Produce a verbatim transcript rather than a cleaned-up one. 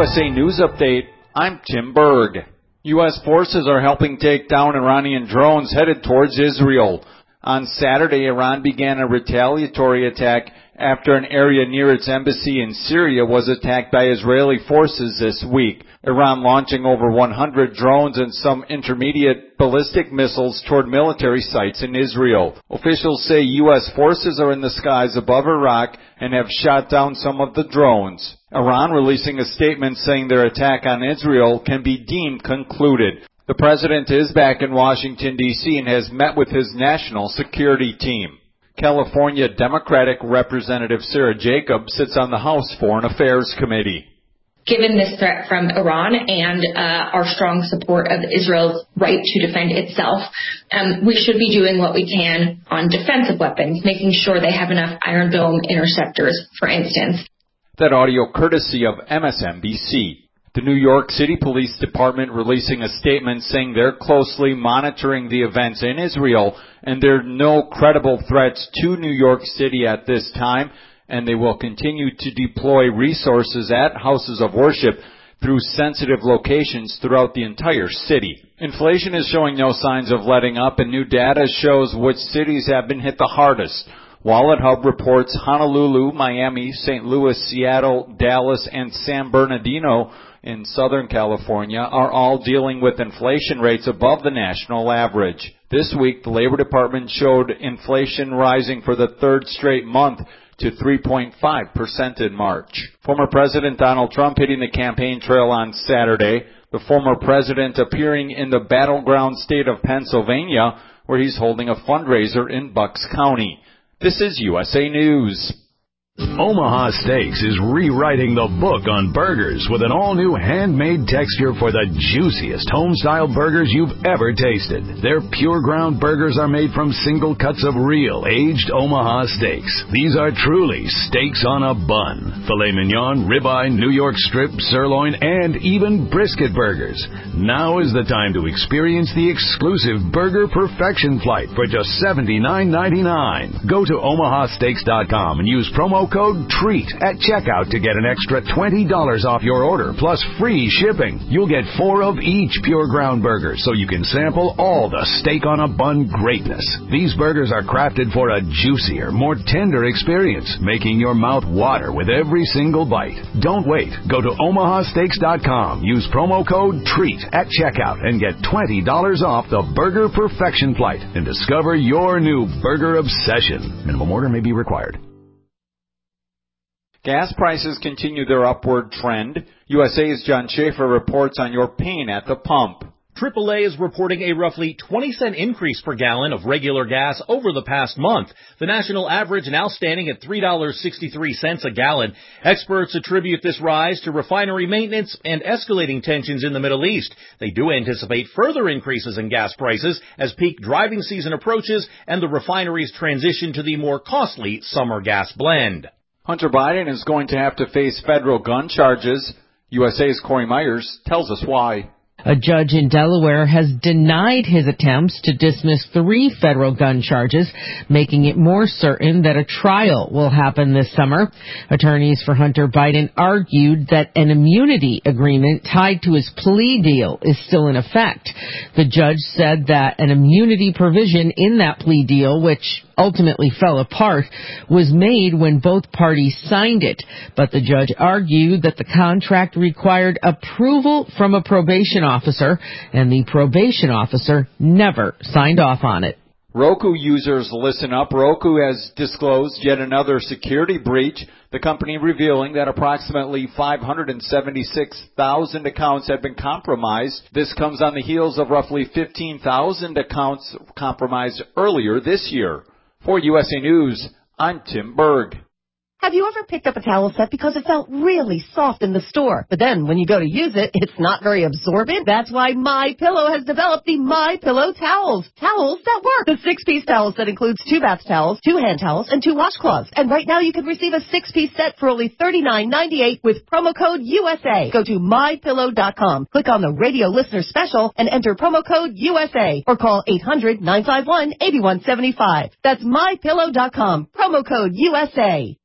U S A News Update, I'm Tim Berg. U S forces are helping take down Iranian drones headed towards Israel. On Saturday, Iran began a retaliatory attack after an area near its embassy in Syria was attacked by Israeli forces this week. Iran launching over one hundred drones and some intermediate ballistic missiles toward military sites in Israel. Officials say U S forces are in the skies above Iraq and have shot down some of the drones. Iran releasing a statement saying their attack on Israel can be deemed concluded. The president is back in Washington, D C and has met with his national security team. California Democratic Representative Sarah Jacobs sits on the House Foreign Affairs Committee. Given this threat from Iran and uh, our strong support of Israel's right to defend itself, um, we should be doing what we can on defensive weapons, making sure they have enough Iron Dome interceptors, for instance. That audio courtesy of M S N B C. The New York City Police Department releasing a statement saying they're closely monitoring the events in Israel and there are no credible threats to New York City at this time, and they will continue to deploy resources at houses of worship through sensitive locations throughout the entire city. Inflation is showing no signs of letting up, and new data shows which cities have been hit the hardest. Wallet Hub reports Honolulu, Miami, Saint Louis, Seattle, Dallas, and San Bernardino in Southern California are all dealing with inflation rates above the national average. This week, the Labor Department showed inflation rising for the third straight month to three point five percent in March. Former President Donald Trump hitting the campaign trail on Saturday, the former president appearing in the battleground state of Pennsylvania, where he's holding a fundraiser in Bucks County. This is U S A News. Omaha Steaks is rewriting the book on burgers with an all-new handmade texture for the juiciest home-style burgers you've ever tasted. Their pure ground burgers are made from single cuts of real, aged Omaha steaks. These are truly steaks on a bun. Filet mignon, ribeye, New York strip, sirloin, and even brisket burgers. Now is the time to experience the exclusive Burger Perfection Flight for just seventy-nine ninety-nine. Go to omaha steaks dot com and use promo code TREAT at checkout to get an extra twenty dollars off your order, plus free shipping. You'll get four of each pure ground burger, so you can sample all the steak on a bun greatness. These burgers are crafted for a juicier, more tender experience, making your mouth water with every single bite. Don't wait. Go to omaha steaks dot com, use promo code TREAT at checkout, and get twenty dollars off the Burger Perfection Flight and discover your new burger obsession. Minimum order may be required. Gas prices continue their upward trend. U S A's John Schaefer reports on your pain at the pump. triple A is reporting a roughly twenty cent increase per gallon of regular gas over the past month. The national average now standing at three dollars and sixty-three cents a gallon. Experts attribute this rise to refinery maintenance and escalating tensions in the Middle East. They do anticipate further increases in gas prices as peak driving season approaches and the refineries transition to the more costly summer gas blend. Hunter Biden is going to have to face federal gun charges. U S A's Corey Myers tells us why. A judge in Delaware has denied his attempts to dismiss three federal gun charges, making it more certain that a trial will happen this summer. Attorneys for Hunter Biden argued that an immunity agreement tied to his plea deal is still in effect. The judge said that an immunity provision in that plea deal, which ultimately fell apart, was made when both parties signed it. But the judge argued that the contract required approval from a probation officer, and the probation officer never signed off on it. Roku users, listen up. Roku has disclosed yet another security breach, the company revealing that approximately five hundred seventy-six thousand accounts have been compromised. This comes on the heels of roughly fifteen thousand accounts compromised earlier this year. For U S A News, I'm Tim Berg. Have you ever picked up a towel set because it felt really soft in the store, but then when you go to use it, it's not very absorbent? That's why MyPillow has developed the MyPillow towels. Towels that work. The six-piece towel set includes two bath towels, two hand towels, and two washcloths. And right now you can receive a six-piece set for only thirty-nine ninety-eight with promo code U S A. Go to my pillow dot com, click on the radio listener special, and enter promo code U S A, or call eight hundred nine five one eight one seven five. That's my pillow dot com, promo code U S A.